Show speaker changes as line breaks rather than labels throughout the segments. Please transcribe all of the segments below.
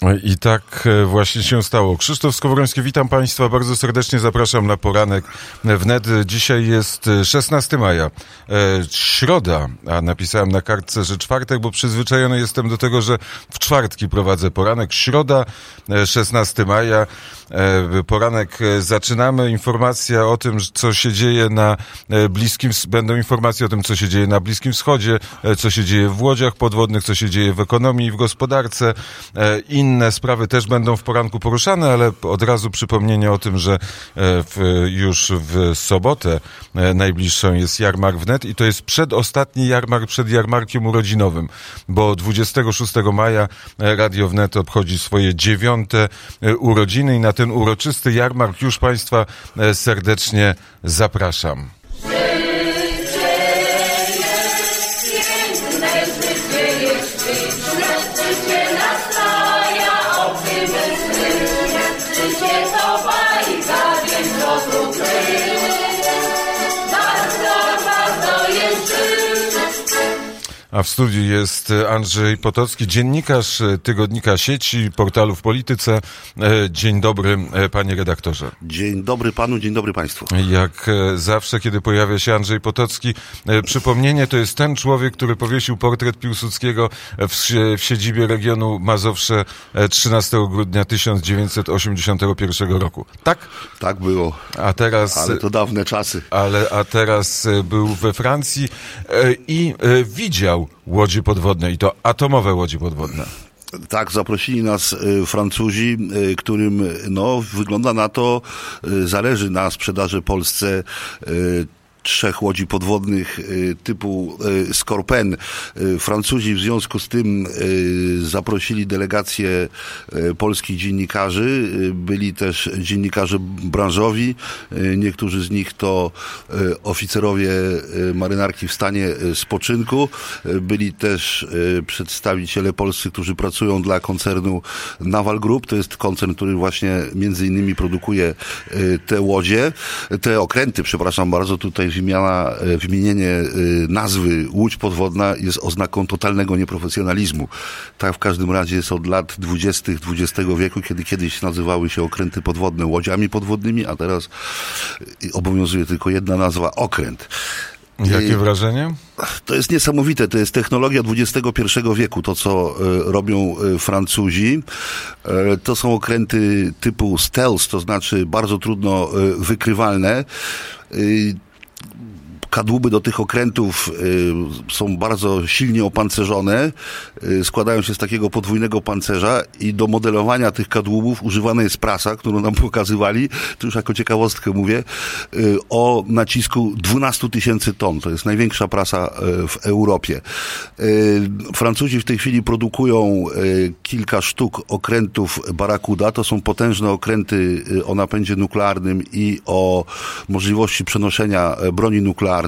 I tak właśnie się stało. Krzysztof Skowroński, witam Państwa, bardzo serdecznie zapraszam na poranek wnet. Dzisiaj jest 16 maja, środa, a napisałem na kartce, że czwartek, bo przyzwyczajony jestem do tego, że w czwartki prowadzę poranek. Środa, 16 maja, poranek zaczynamy. Informacja o tym, co się dzieje na Bliskim Wschodzie, będą informacje o tym, co się dzieje na Bliskim Wschodzie, co się dzieje w łodziach podwodnych, co się dzieje w ekonomii i w gospodarce. Inne sprawy też będą w poranku poruszane, ale od razu przypomnienie o tym, że już w sobotę najbliższą jest jarmark wnet i to jest przedostatni jarmark przed jarmarkiem urodzinowym, bo 26 maja Radio Wnet obchodzi swoje 9. urodziny i na ten uroczysty jarmark już Państwa serdecznie zapraszam. A w studiu jest Andrzej Potocki, dziennikarz tygodnika Sieci, portalu W Polityce. Dzień dobry, panie redaktorze.
Dzień dobry panu, dzień dobry państwu.
Jak zawsze, kiedy pojawia się Andrzej Potocki, przypomnienie, to jest ten człowiek, który powiesił portret Piłsudskiego w siedzibie regionu Mazowsze 13 grudnia 1981 roku. Tak?
Tak było. Ale to dawne czasy.
A teraz był we Francji i widział łodzie podwodne i to atomowe łodzie podwodne.
Tak, zaprosili nas Francuzi, którym wygląda na to, zależy na sprzedaży Polsce 3 łodzi podwodnych typu Skorpen. Francuzi w związku z tym zaprosili delegację polskich dziennikarzy. Byli też dziennikarze branżowi. Niektórzy z nich to oficerowie marynarki w stanie spoczynku. Byli też przedstawiciele polscy, którzy pracują dla koncernu Naval Group. To jest koncern, który właśnie między innymi produkuje te okręty, przepraszam bardzo, tutaj wymienienie nazwy łódź podwodna jest oznaką totalnego nieprofesjonalizmu. Tak w każdym razie jest od lat 20. XX wieku, kiedy kiedyś nazywały się okręty podwodne łodziami podwodnymi, a teraz obowiązuje tylko jedna nazwa - okręt.
Jakie wrażenie?
To jest niesamowite, to jest technologia XXI wieku, to co robią Francuzi. To są okręty typu stealth, to znaczy bardzo trudno wykrywalne. Kadłuby do tych okrętów są bardzo silnie opancerzone, składają się z takiego podwójnego pancerza i do modelowania tych kadłubów używana jest prasa, którą nam pokazywali, to już jako ciekawostkę mówię, o nacisku 12 000 ton. To jest największa prasa w Europie. Francuzi w tej chwili produkują kilka sztuk okrętów Barracuda. To są potężne okręty o napędzie nuklearnym i o możliwości przenoszenia broni nuklearnej.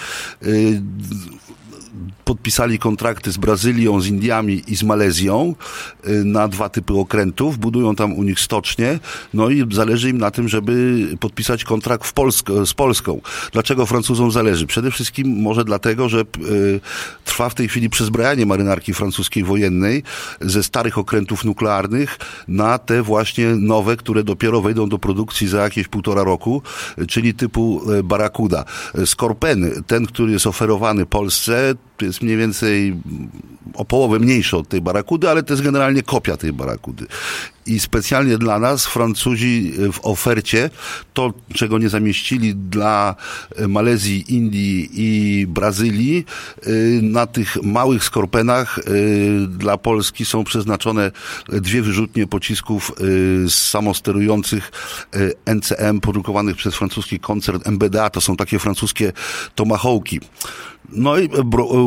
Podpisali kontrakty z Brazylią, z Indiami i z Malezją na 2 typy okrętów. Budują tam u nich stocznie. No i zależy im na tym, żeby podpisać kontrakt z Polską. Dlaczego Francuzom zależy? Przede wszystkim może dlatego, że trwa w tej chwili przezbrajanie marynarki francuskiej wojennej ze starych okrętów nuklearnych na te właśnie nowe, które dopiero wejdą do produkcji za jakieś 1,5 roku, czyli typu Barracuda. Skorpen, ten, który jest oferowany Polsce, to jest mniej więcej o połowę mniejszy od tej Barracudy, ale to jest generalnie kopia tej Barracudy. I specjalnie dla nas Francuzi w ofercie to, czego nie zamieścili dla Malezji, Indii i Brazylii, na tych małych Skorpenach dla Polski są przeznaczone 2 wyrzutnie pocisków samosterujących NCM produkowanych przez francuski koncern MBDA. To są takie francuskie tomahawki. No i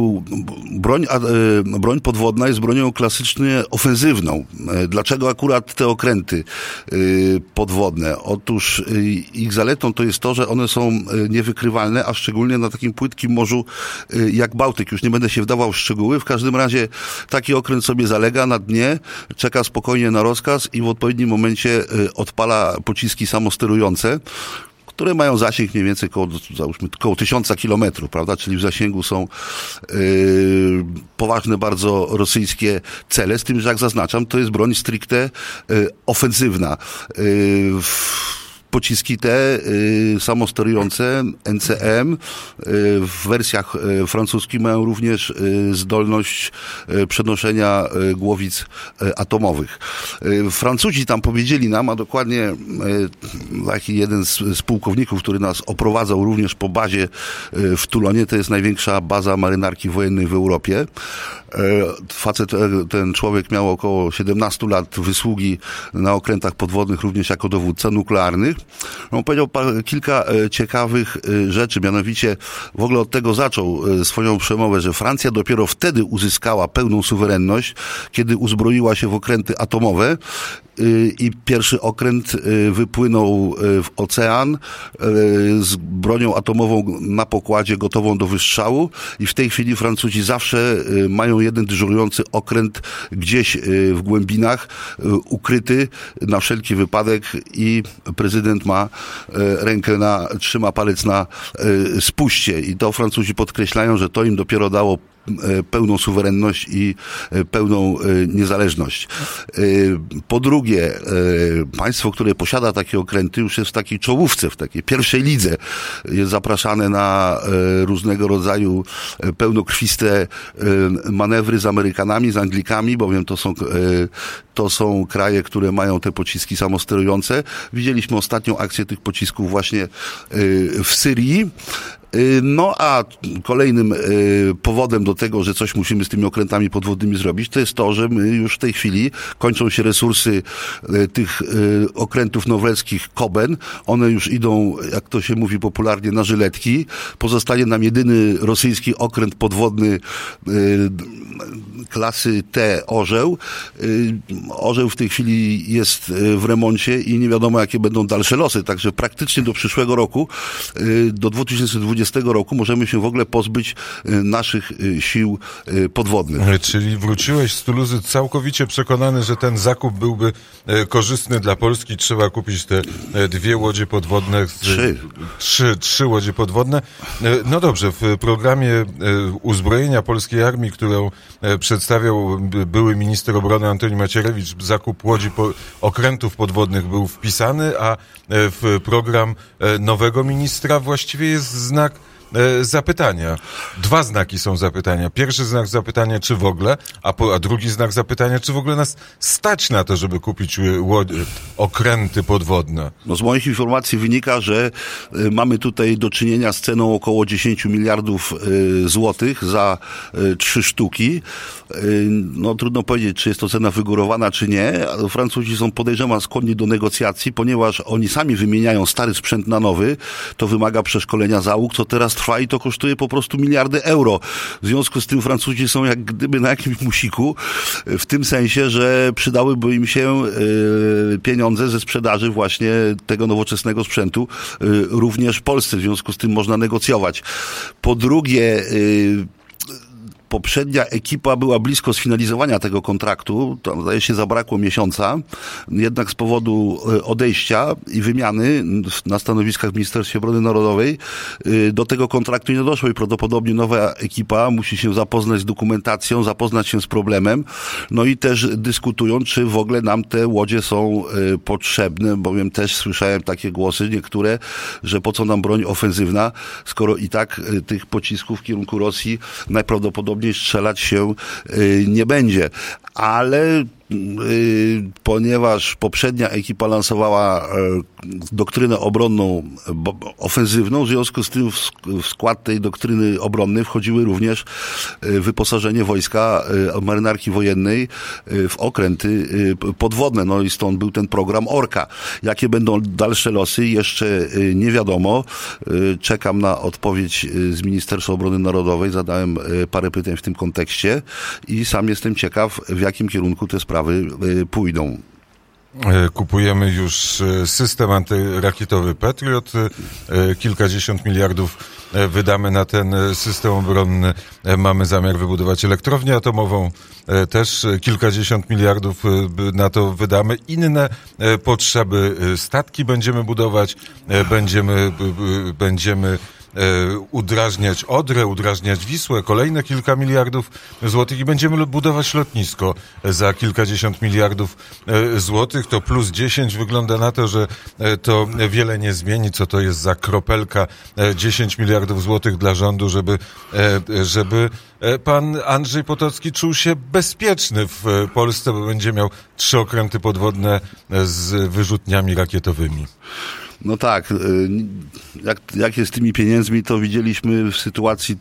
broń podwodna jest bronią klasycznie ofensywną. Dlaczego akurat te okręty podwodne? Otóż ich zaletą to jest to, że one są niewykrywalne, a szczególnie na takim płytkim morzu jak Bałtyk. Już nie będę się wdawał w szczegóły. W każdym razie taki okręt sobie zalega na dnie, czeka spokojnie na rozkaz i w odpowiednim momencie odpala pociski samosterujące, które mają zasięg mniej więcej około 1000 kilometrów, prawda, czyli w zasięgu są poważne bardzo rosyjskie cele, z tym, że jak zaznaczam, to jest broń stricte ofensywna. Pociski te samosterujące NCM w wersjach francuskich mają również zdolność przenoszenia głowic atomowych. Francuzi tam powiedzieli nam, a dokładnie taki jeden z pułkowników, który nas oprowadzał również po bazie w Toulonie, to jest największa baza marynarki wojennej w Europie. Ten człowiek miał około 17 lat wysługi na okrętach podwodnych, również jako dowódca nuklearnych. On powiedział kilka ciekawych rzeczy, mianowicie w ogóle od tego zaczął swoją przemowę, że Francja dopiero wtedy uzyskała pełną suwerenność, kiedy uzbroiła się w okręty atomowe i pierwszy okręt wypłynął w ocean z bronią atomową na pokładzie gotową do wystrzału i w tej chwili Francuzi zawsze mają jeden dyżurujący okręt gdzieś w głębinach, ukryty na wszelki wypadek i prezydent trzyma palec na spuście i to Francuzi podkreślają, że to im dopiero dało pełną suwerenność i pełną niezależność. Po drugie, państwo, które posiada takie okręty, już jest w takiej czołówce, w takiej pierwszej lidze. Jest zapraszane na różnego rodzaju pełnokrwiste manewry z Amerykanami, z Anglikami, bowiem to są kraje, które mają te pociski samosterujące. Widzieliśmy ostatnią akcję tych pocisków właśnie w Syrii. No a kolejnym powodem do tego, że coś musimy z tymi okrętami podwodnymi zrobić, to jest to, że my już w tej chwili kończą się resursy tych okrętów norweskich Koben. One już idą, jak to się mówi popularnie, na żyletki. Pozostanie nam jedyny rosyjski okręt podwodny klasy T Orzeł. Orzeł w tej chwili jest w remoncie i nie wiadomo, jakie będą dalsze losy. Także praktycznie do przyszłego roku, do 2020 roku możemy się w ogóle pozbyć naszych sił podwodnych.
Czyli wróciłeś z Tuluzy całkowicie przekonany, że ten zakup byłby korzystny dla Polski. Trzeba kupić te 2 łodzie podwodne. 3 łodzie podwodne. No dobrze, w programie uzbrojenia polskiej armii, którą przedstawiał były minister obrony Antoni Macierewicz, zakup łodzi okrętów podwodnych był wpisany, a w program nowego ministra właściwie jest znak zapytania. 2 znaki są zapytania. Pierwszy znak zapytania, czy w ogóle, a drugi znak zapytania, czy w ogóle nas stać na to, żeby kupić okręty podwodne.
No z moich informacji wynika, że mamy tutaj do czynienia z ceną około 10 miliardów złotych za 3 sztuki. No trudno powiedzieć, czy jest to cena wygórowana, czy nie. Francuzi są, podejrzewam, skłonni do negocjacji, ponieważ oni sami wymieniają stary sprzęt na nowy. To wymaga przeszkolenia załóg, co teraz trwa i to kosztuje po prostu miliardy euro. W związku z tym Francuzi są jak gdyby na jakimś musiku, w tym sensie, że przydałyby im się pieniądze ze sprzedaży właśnie tego nowoczesnego sprzętu również w Polsce. W związku z tym można negocjować. Po drugie, poprzednia ekipa była blisko sfinalizowania tego kontraktu, tam zdaje się zabrakło miesiąca, jednak z powodu odejścia i wymiany na stanowiskach w Ministerstwie Obrony Narodowej do tego kontraktu nie doszło i prawdopodobnie nowa ekipa musi się zapoznać z dokumentacją, zapoznać się z problemem, no i też dyskutują, czy w ogóle nam te łodzie są potrzebne, bowiem też słyszałem takie głosy niektóre, że po co nam broń ofensywna, skoro i tak tych pocisków w kierunku Rosji najprawdopodobniej strzelać się nie będzie. Ale ponieważ poprzednia ekipa lansowała doktrynę obronną ofensywną, w związku z tym w skład tej doktryny obronnej wchodziły również wyposażenie wojska marynarki wojennej w okręty podwodne. No i stąd był ten program Orka. Jakie będą dalsze losy, jeszcze nie wiadomo. Czekam na odpowiedź z Ministerstwa Obrony Narodowej. Zadałem parę pytań w tym kontekście i sam jestem ciekaw, w jakim kierunku te sprawy pójdą.
Kupujemy już system antyrakietowy Patriot. Kilkadziesiąt miliardów wydamy na ten system obronny. Mamy zamiar wybudować elektrownię atomową. Też kilkadziesiąt miliardów na to wydamy. Inne potrzeby, statki będziemy budować, będziemy udrażniać Odrę, udrażniać Wisłę, kolejne kilka miliardów złotych i będziemy budować lotnisko za kilkadziesiąt miliardów złotych. To plus 10 wygląda na to, że to wiele nie zmieni. Co to jest za kropelka 10 miliardów złotych dla rządu, żeby pan Andrzej Potocki czuł się bezpieczny w Polsce, bo będzie miał 3 okręty podwodne z wyrzutniami rakietowymi.
No tak, jak jest z tymi pieniędzmi, to widzieliśmy w sytuacji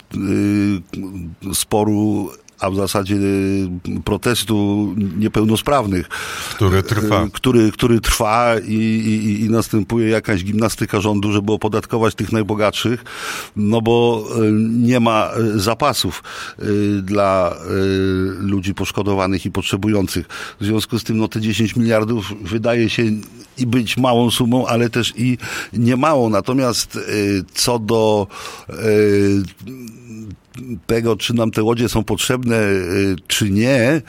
sporu, a w zasadzie protestu niepełnosprawnych. Który trwa i następuje jakaś gimnastyka rządu, żeby opodatkować tych najbogatszych, no bo nie ma zapasów dla ludzi poszkodowanych i potrzebujących. W związku z tym, no te 10 miliardów wydaje się i być małą sumą, ale też i niemałą. Natomiast co do tego, czy nam te łodzie są potrzebne, czy nie,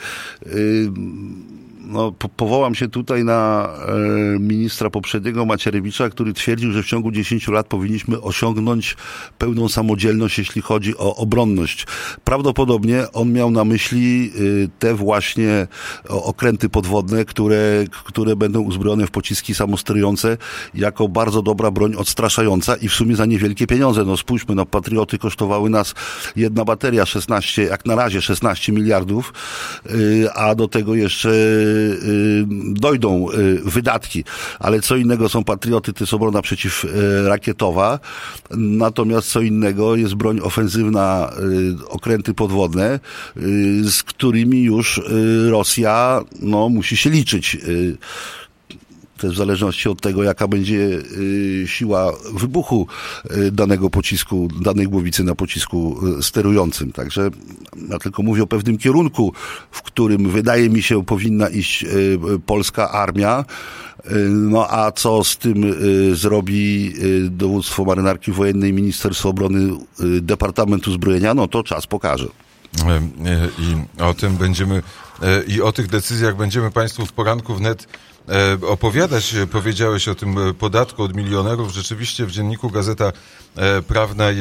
no, powołam się tutaj na ministra poprzedniego Macierewicza, który twierdził, że w ciągu 10 lat powinniśmy osiągnąć pełną samodzielność, jeśli chodzi o obronność. Prawdopodobnie on miał na myśli te właśnie okręty podwodne, które będą uzbrojone w pociski samosterujące jako bardzo dobra broń odstraszająca i w sumie za niewielkie pieniądze. No spójrzmy, no Patrioty kosztowały nas jedna bateria 16, jak na razie 16 miliardów, a do tego jeszcze dojdą wydatki, ale co innego są Patrioty, to jest obrona przeciwrakietowa, natomiast co innego jest broń ofensywna, okręty podwodne, z którymi już Rosja musi się liczyć. Też w zależności od tego, jaka będzie siła wybuchu danego pocisku, danej głowicy na pocisku sterującym. Także ja tylko mówię o pewnym kierunku, w którym wydaje mi się powinna iść polska armia. No a co z tym zrobi dowództwo marynarki wojennej, Ministerstwo Obrony, Departament Uzbrojenia, no to czas pokaże.
I o tym będziemy, i o tych decyzjach będziemy Państwu w poranku wnet opowiadać. Powiedziałeś o tym podatku od milionerów. Rzeczywiście w dzienniku Gazeta Prawna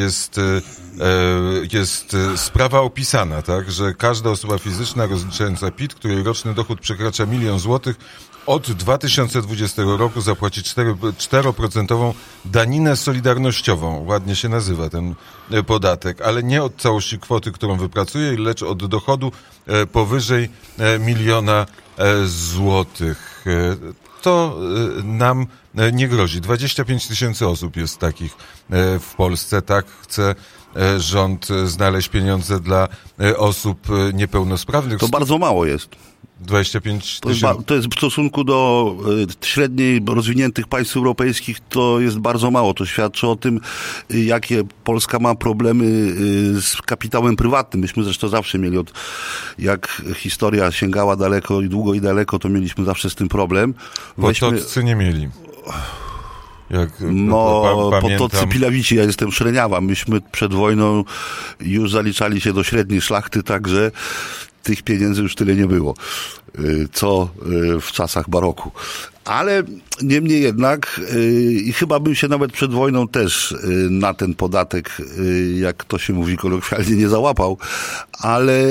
jest sprawa opisana, tak, że każda osoba fizyczna rozliczająca PIT, której roczny dochód przekracza 1 000 000 złotych, od 2020 roku zapłaci 4% daninę solidarnościową. Ładnie się nazywa ten podatek, ale nie od całości kwoty, którą wypracuje, lecz od dochodu powyżej 1 000 000 złotych. To nam nie grozi. 25 000 osób jest takich w Polsce. Tak chce rząd znaleźć pieniądze dla osób niepełnosprawnych.
To bardzo mało jest.
25 000.
To jest w stosunku do średniej rozwiniętych państw europejskich, to jest bardzo mało. To świadczy o tym, jakie Polska ma problemy z kapitałem prywatnym. Myśmy zresztą zawsze mieli, jak historia sięgała daleko i długo i daleko, to mieliśmy zawsze z tym problem.
Potoccy nie mieli.
Potoccy Pilawici, ja jestem Szreniawa. Myśmy przed wojną już zaliczali się do średniej szlachty, także tych pieniędzy już tyle nie było, co w czasach baroku. Ale niemniej jednak, i chyba bym się nawet przed wojną też na ten podatek, jak to się mówi kolokwialnie, nie załapał, ale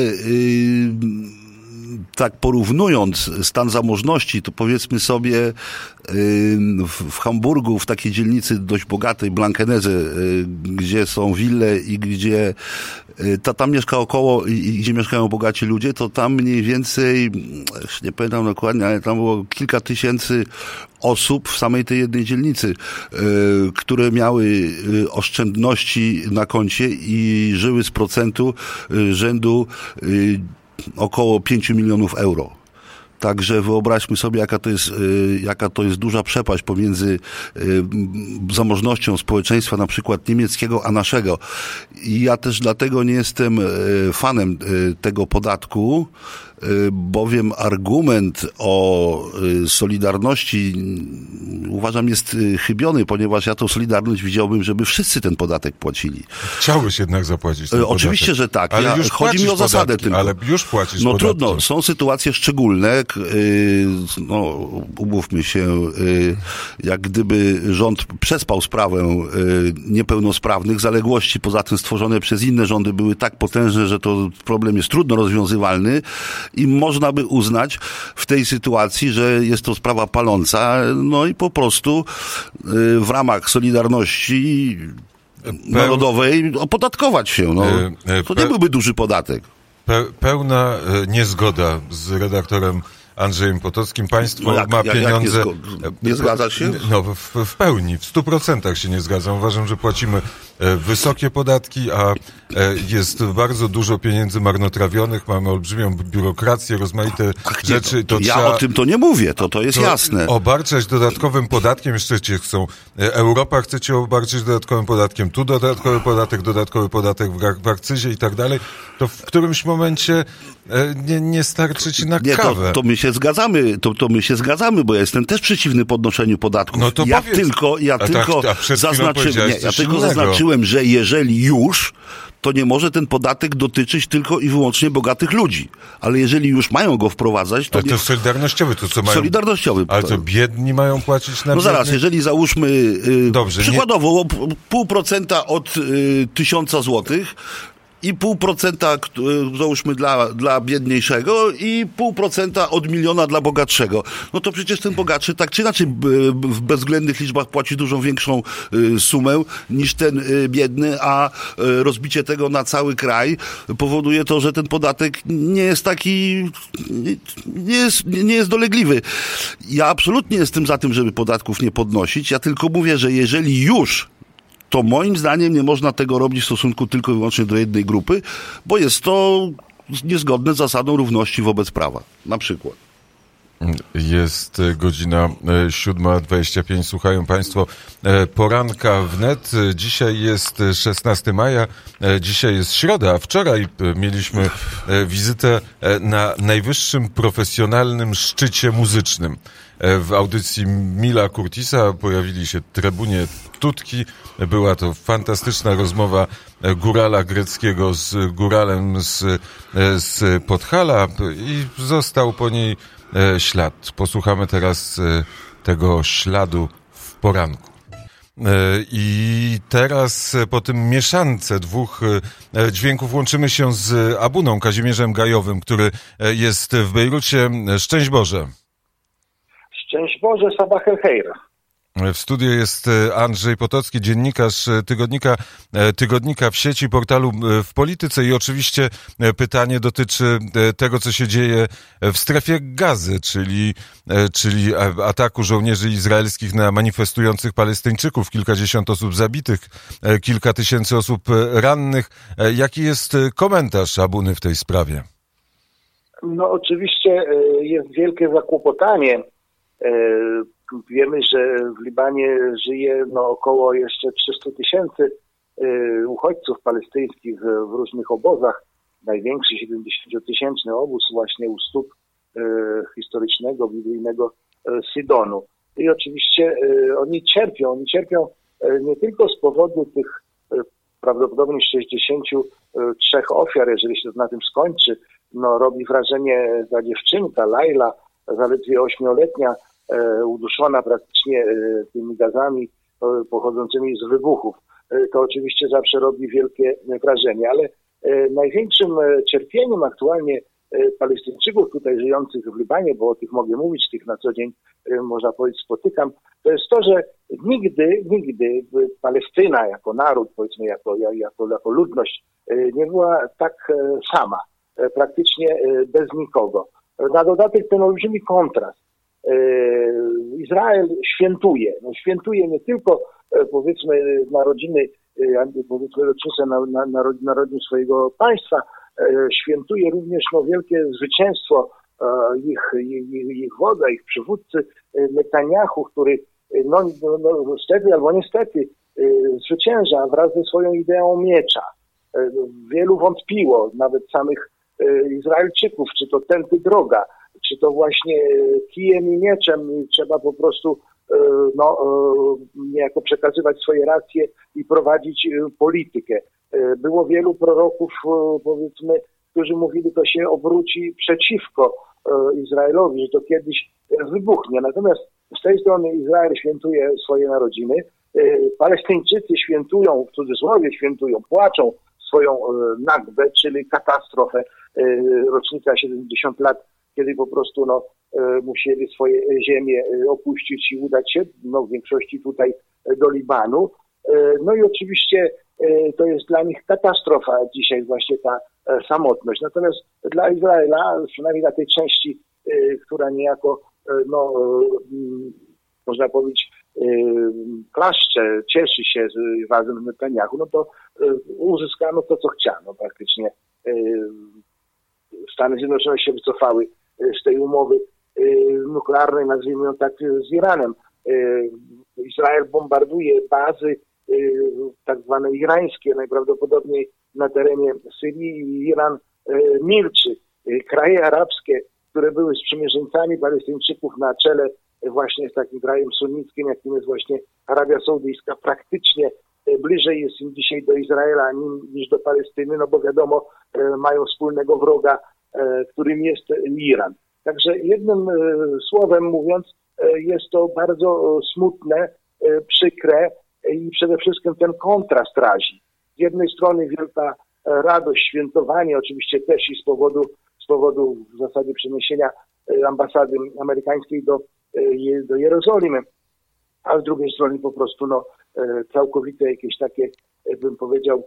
tak porównując stan zamożności, to powiedzmy sobie w Hamburgu, w takiej dzielnicy dość bogatej, Blankenese, gdzie są wille i gdzie tam mieszka około i gdzie mieszkają bogaci ludzie, to tam mniej więcej, nie pamiętam dokładnie, ale tam było kilka tysięcy osób w samej tej jednej dzielnicy, które miały oszczędności na koncie i żyły z procentu rzędu około 5 milionów euro. Także wyobraźmy sobie, jaka to jest duża przepaść pomiędzy zamożnością społeczeństwa na przykład niemieckiego, a naszego. I ja też dlatego nie jestem fanem tego podatku, bowiem argument o solidarności uważam jest chybiony, ponieważ ja tą solidarność widziałbym, żeby wszyscy ten podatek płacili.
Chciałbyś jednak zapłacić ten
Oczywiście,
podatek.
że tak.
Ale już
chodzi mi o zasadę
podatki,
tylko.
Ale już płacisz
No
podatki.
trudno, są sytuacje szczególne, umówmy się, jak gdyby rząd przespał sprawę niepełnosprawnych, zaległości poza tym stworzone przez inne rządy były tak potężne, że to problem jest trudno rozwiązywalny i można by uznać w tej sytuacji, że jest to sprawa paląca, no i po prostu w ramach solidarności narodowej opodatkować się. No. To nie byłby duży podatek.
Pełna niezgoda z redaktorem Andrzejem Potockim. Państwo ma pieniądze...
Nie zgadzasz się?
No, w pełni, w 100% się nie zgadzam. Uważam, że płacimy wysokie podatki, a jest bardzo dużo pieniędzy marnotrawionych, mamy olbrzymią biurokrację, rozmaite rzeczy.
O tym to nie mówię, to jest jasne.
Obarczać dodatkowym podatkiem, jeszcze cię chcą. Europa chce cię obarczyć dodatkowym podatkiem, tu dodatkowy podatek w akcyzie i tak dalej. To w którymś momencie nie starczy ci na kawę.
To my się zgadzamy, to my się zgadzamy, bo ja jestem też przeciwny podnoszeniu podatków.
No to
ja
powiedz.
tylko zaznaczyłem, że jeżeli już, to nie może ten podatek dotyczyć tylko i wyłącznie bogatych ludzi. Ale jeżeli już mają go wprowadzać, to...
Ale to jest solidarnościowy, to co mają...
Solidarnościowy.
Ale to biedni mają płacić na
No zaraz, jeżeli załóżmy przykładowo 0,5% od 1000 złotych, i 0,5% załóżmy dla biedniejszego i 0,5% od 1 miliona dla bogatszego. No to przecież ten bogatszy tak czy inaczej w bezwzględnych liczbach płaci dużo większą sumę niż ten biedny, a rozbicie tego na cały kraj powoduje to, że ten podatek nie jest taki, nie jest dolegliwy. Ja absolutnie jestem za tym, żeby podatków nie podnosić. Ja tylko mówię, że jeżeli już, to moim zdaniem nie można tego robić w stosunku tylko i wyłącznie do jednej grupy, bo jest to niezgodne z zasadą równości wobec prawa. Na przykład.
Jest godzina 7:25. Słuchają Państwo poranka wnet. Dzisiaj jest 16 maja. Dzisiaj jest środa, a wczoraj mieliśmy wizytę na najwyższym profesjonalnym szczycie muzycznym. W audycji Mila Curtisa pojawili się Trybunie Tutki. Była to fantastyczna rozmowa górala greckiego z góralem z Podhala i został po niej ślad. Posłuchamy teraz tego śladu w poranku. I teraz po tym mieszance dwóch dźwięków łączymy się z Abuną Kazimierzem Gajowym, który jest w Bejrucie. Szczęść Boże.
Szczęść Boże, Sabah el Khair.
W studiu jest Andrzej Potocki, dziennikarz tygodnika w sieci, portalu W Polityce i oczywiście pytanie dotyczy tego, co się dzieje w strefie Gazy, czyli ataku żołnierzy izraelskich na manifestujących Palestyńczyków, kilkadziesiąt osób zabitych, kilka tysięcy osób rannych. Jaki jest komentarz Abuny w tej sprawie?
No oczywiście jest wielkie zakłopotanie. Wiemy, że w Libanie żyje około jeszcze 300 000 uchodźców palestyńskich w różnych obozach. Największy 70-tysięczny obóz właśnie u stóp historycznego, biblijnego Sidonu. I oczywiście oni cierpią nie tylko z powodu tych prawdopodobnie 63 ofiar, jeżeli się to na tym skończy. Robi wrażenie ta dziewczynka, Laila, zaledwie 8-letnia, uduszona praktycznie tymi gazami pochodzącymi z wybuchów. To oczywiście zawsze robi wielkie wrażenie, ale największym cierpieniem aktualnie Palestyńczyków tutaj żyjących w Libanie, bo o tych mogę mówić, tych na co dzień można powiedzieć spotykam, to jest to, że nigdy Palestyna jako naród, powiedzmy jako ludność nie była tak sama, praktycznie bez nikogo. Na dodatek ten olbrzymi kontrast. Izrael świętuje nie tylko powiedzmy narodziny, powiedzmy rocznicę narodzin swojego państwa, świętuje również wielkie zwycięstwo ich wodza, ich przywódcy Netanyahu, który stety albo niestety zwycięża wraz ze swoją ideą miecza. Wielu wątpiło, nawet samych Izraelczyków, czy to tędy droga, czy to właśnie kijem i mieczem trzeba po prostu niejako przekazywać swoje racje i prowadzić politykę. Było wielu proroków, powiedzmy, którzy mówili, to się obróci przeciwko Izraelowi, że to kiedyś wybuchnie. Natomiast z tej strony Izrael świętuje swoje narodziny, Palestyńczycy świętują, w cudzysłowie świętują, płaczą swoją nagbę, czyli katastrofę, rocznica 70 lat, kiedy po prostu musieli swoje ziemie opuścić i udać się, w większości tutaj do Libanu. No i oczywiście to jest dla nich katastrofa dzisiaj właśnie ta samotność. Natomiast dla Izraela, przynajmniej dla tej części, która niejako, można powiedzieć, klaszcze, cieszy się razem z Netanyahu, no to uzyskano to, co chciano praktycznie. Stany Zjednoczone się wycofały z tej umowy nuklearnej, nazwijmy ją tak, z Iranem. Izrael bombarduje bazy tak zwane irańskie, najprawdopodobniej na terenie Syrii, i Iran milczy. Kraje arabskie, które były sprzymierzeńcami Palestyńczyków na czele właśnie z takim krajem sunnickim, jakim jest właśnie Arabia Saudyjska, praktycznie bliżej jest im dzisiaj do Izraela niż do Palestyny, no bo wiadomo, mają wspólnego wroga, którym jest Iran. Także jednym słowem mówiąc, jest to bardzo smutne, przykre i przede wszystkim ten kontrast razi. Z jednej strony wielka radość, świętowanie, oczywiście też i z powodu w zasadzie przeniesienia ambasady amerykańskiej do Jerozolimy, a z drugiej strony po prostu całkowite jakieś takie, bym powiedział,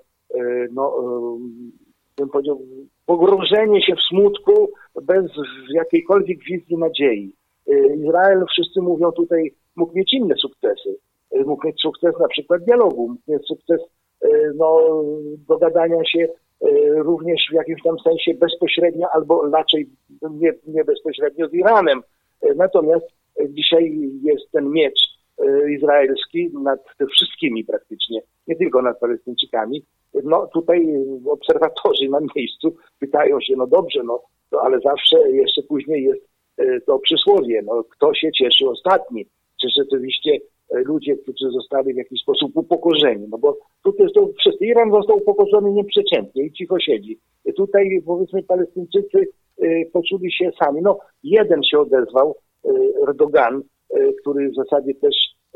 pogrążenie się w smutku bez jakiejkolwiek wizji nadziei. Izrael, wszyscy mówią tutaj, mógł mieć inne sukcesy. Mógł mieć sukces na przykład dialogu, mógł mieć sukces dogadania się również w jakimś tam sensie bezpośrednio, albo raczej nie bezpośrednio z Iranem. Natomiast dzisiaj jest ten miecz izraelski nad wszystkimi praktycznie, nie tylko nad Palestyńczykami. Tutaj obserwatorzy na miejscu pytają się, dobrze, ale zawsze jeszcze później jest to przysłowie, kto się cieszy ostatni? Czy rzeczywiście ludzie, którzy zostali w jakiś sposób upokorzeni? Bo tutaj to wszyscy. Iran został upokorzony nieprzeciętnie i cicho siedzi. Tutaj, powiedzmy, Palestyńczycy poczuli się sami. Jeden się odezwał, Erdogan, który w zasadzie też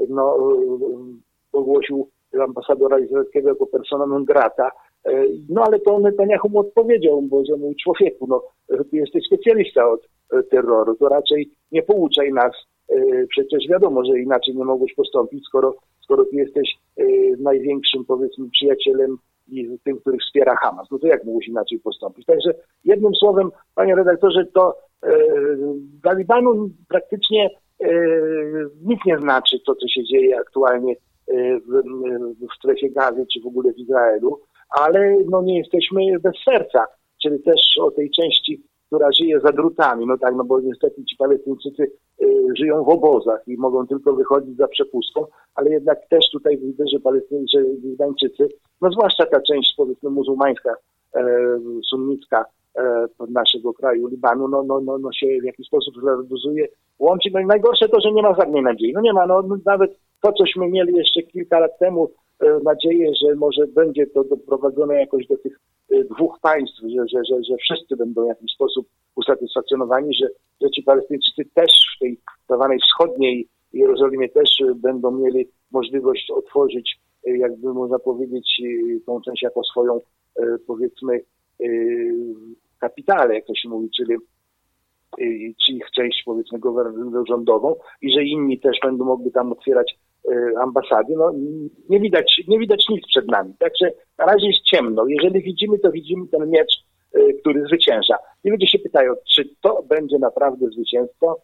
ogłosił ambasadora izraelskiego jako persona non grata, ale to Netanyahu mu odpowiedział, bo że mój człowieku, ty jesteś specjalista od terroru, to raczej nie pouczaj nas, przecież wiadomo, że inaczej nie mogłeś postąpić, skoro ty jesteś największym, powiedzmy, przyjacielem i tym, który wspiera Hamas, to jak mógłeś inaczej postąpić? Także jednym słowem, panie redaktorze, to dla Libanu praktycznie nic nie znaczy to, co się dzieje aktualnie w strefie Gazy, czy w ogóle w Izraelu, ale nie jesteśmy bez serca, czyli też o tej części, która żyje za drutami, bo niestety ci Palestyńczycy żyją w obozach i mogą tylko wychodzić za przepustką, ale jednak też tutaj widzę, że Libańczycy, zwłaszcza ta część, powiedzmy, muzułmańska, sunnicka naszego kraju, Libanu, się w jakiś sposób zraduzuje, łączy. I najgorsze to, że nie ma żadnej nadziei. Nie ma, nawet to, cośmy mieli jeszcze kilka lat temu, nadzieję, że może będzie to doprowadzone jakoś do tych dwóch państw, że wszyscy będą w jakiś sposób usatysfakcjonowani, że ci Palestyńczycy też w tej zwanej wschodniej Jerozolimie też będą mieli możliwość otworzyć, jakby można powiedzieć, tą część jako swoją, powiedzmy, kapitalę, jak to się mówi, czyli ich część, powiedzmy, rządową, i że inni też będą mogli tam otwierać ambasady. Nie widać nic przed nami. Także na razie jest ciemno. Jeżeli widzimy, to widzimy ten miecz, który zwycięża. I ludzie się pytają, czy to będzie naprawdę zwycięstwo?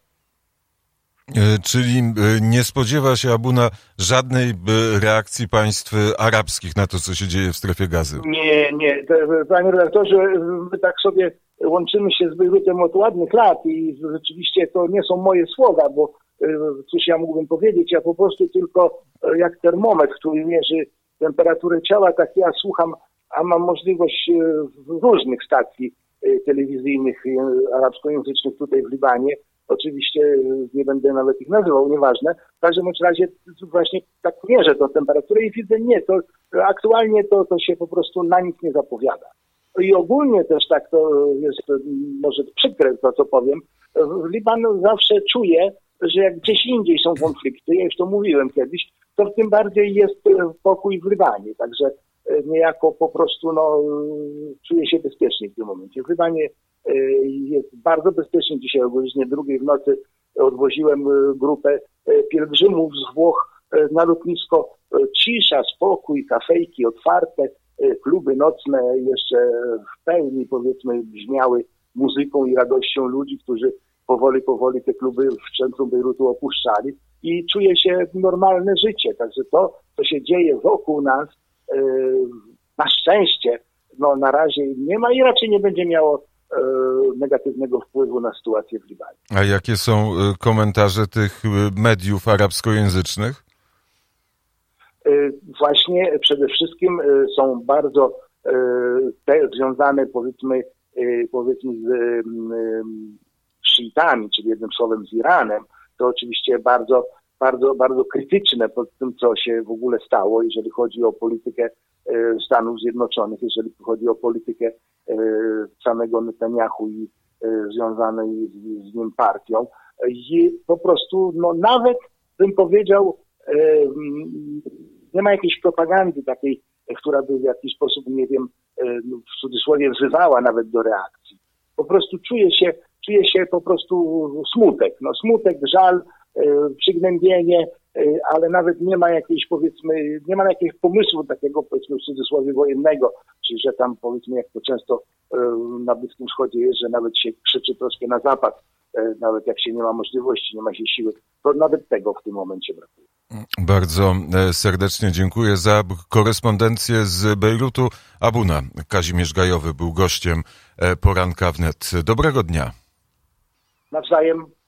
Czyli nie spodziewa się Abuna żadnej reakcji państw arabskich na to, co się dzieje w strefie Gazy?
Nie. Panie redaktorze, my tak sobie łączymy się z Bejrutem od ładnych lat i rzeczywiście to nie są moje słowa, bo cóż ja mógłbym powiedzieć, ja po prostu tylko jak termometr, który mierzy temperaturę ciała, tak ja słucham, a mam możliwość różnych stacji telewizyjnych arabskojęzycznych tutaj w Libanie. Oczywiście nie będę nawet ich nazywał, nieważne. W każdym razie właśnie tak mierzę tą temperaturę i widzę, nie, to aktualnie to się po prostu na nic nie zapowiada. I ogólnie też tak to jest, może przykre to, co powiem, Liban zawsze czuje, że jak gdzieś indziej są konflikty, ja już to mówiłem kiedyś, to tym bardziej jest pokój w Libanie. Także niejako po prostu czuję się bezpiecznie w tym momencie. W Libanie jest bardzo bezpiecznie. Dzisiaj o godzinie 2 w nocy odwoziłem grupę pielgrzymów z Włoch na lotnisko. Cisza, spokój, kafejki otwarte, kluby nocne jeszcze w pełni, powiedzmy, brzmiały muzyką i radością ludzi, którzy powoli te kluby w centrum Bejrutu opuszczali i czuje się normalne życie. Także to, co się dzieje wokół nas, na szczęście, na razie nie ma i raczej nie będzie miało negatywnego wpływu na sytuację w Libanie.
A jakie są komentarze tych mediów arabskojęzycznych?
Właśnie przede wszystkim są bardzo te związane powiedzmy z szyitami, czyli jednym słowem z Iranem, to oczywiście bardzo krytyczne pod tym, co się w ogóle stało, jeżeli chodzi o politykę Stanów Zjednoczonych, jeżeli chodzi o politykę samego Netanyahu i związanej z nim partią. I po prostu, nawet bym powiedział, nie ma jakiejś propagandy takiej, która by w jakiś sposób, nie wiem, w cudzysłowie wzywała nawet do reakcji. Po prostu czuje się po prostu smutek. Smutek, żal, przygnębienie, ale nawet nie ma jakiejś, powiedzmy, nie ma jakiegoś pomysłu takiego, powiedzmy, w cudzysłowie wojennego, czyli że tam, powiedzmy, jak to często na Bliskim Wschodzie jest, że nawet się krzyczy troszkę na zapad, nawet jak się nie ma możliwości, nie ma się siły, to nawet tego w tym momencie brakuje.
Bardzo serdecznie dziękuję za korespondencję z Bejrutu. Abuna Kazimierz Gajowy był gościem Poranka Wnet. Dobrego dnia.
Nawzajem.